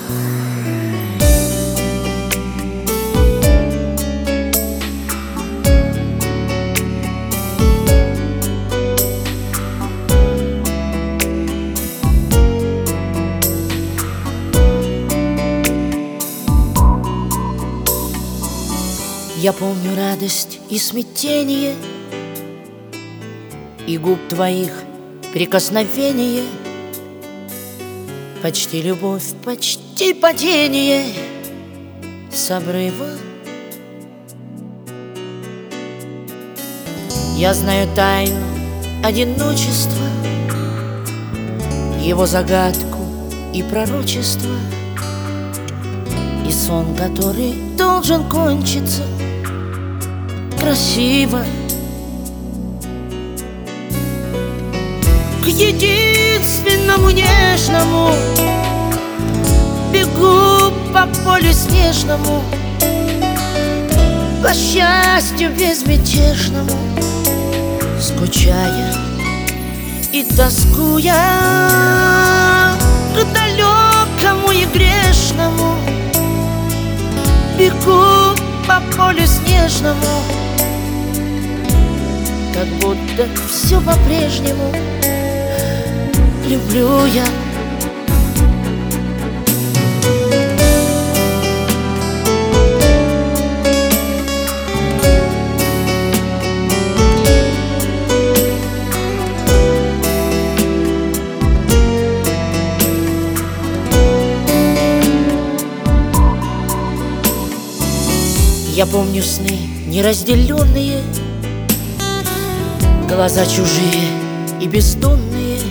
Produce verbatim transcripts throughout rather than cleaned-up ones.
Я помню радость и смятение, и губ твоих прикосновение, почти любовь, почти падение с обрыва. Я знаю тайну одиночества, его загадку и пророчество, и сон, который должен кончиться красиво. К единственному нежному бегу по полю снежному, по счастью безмятежному, скучая и тоскуя. К далекому и грешному бегу по полю снежному, как будто все по-прежнему люблю я. Я помню сны неразделенные, глаза чужие и бездонные,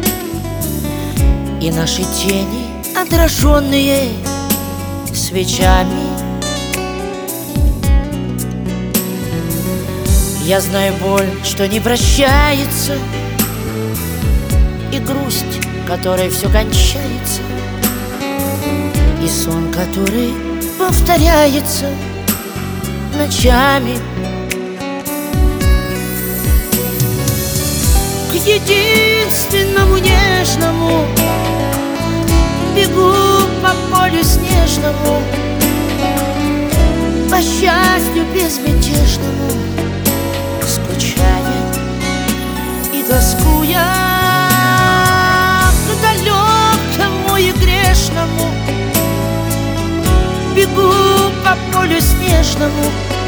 и наши тени отраженные свечами. Я знаю боль, что не прощается, и грусть, которой все кончается, и сон, который повторяется ночами. К единственному нежному бегу по полю снежному, по счастью безмятежному, скучая и тоскуя. К далекому и грешному бегу по полю снежному,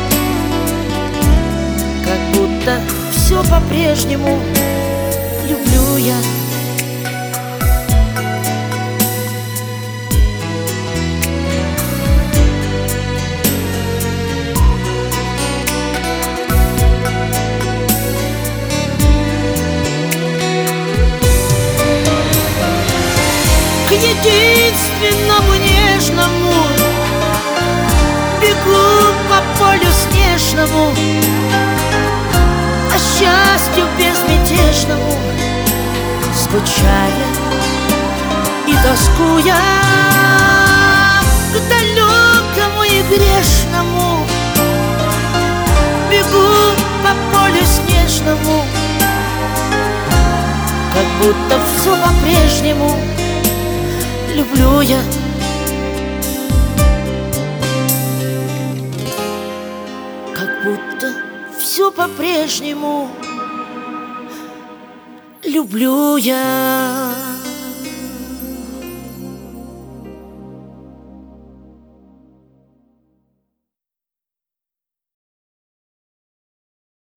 как будто все по-прежнему люблю я. К единственному нежному бегу по полю снежному, по счастью безмятежному, скучая и тоскуя. К далекому и грешному бегу по полю снежному, как будто все по-прежнему люблю я. Как будто все по-прежнему люблю я.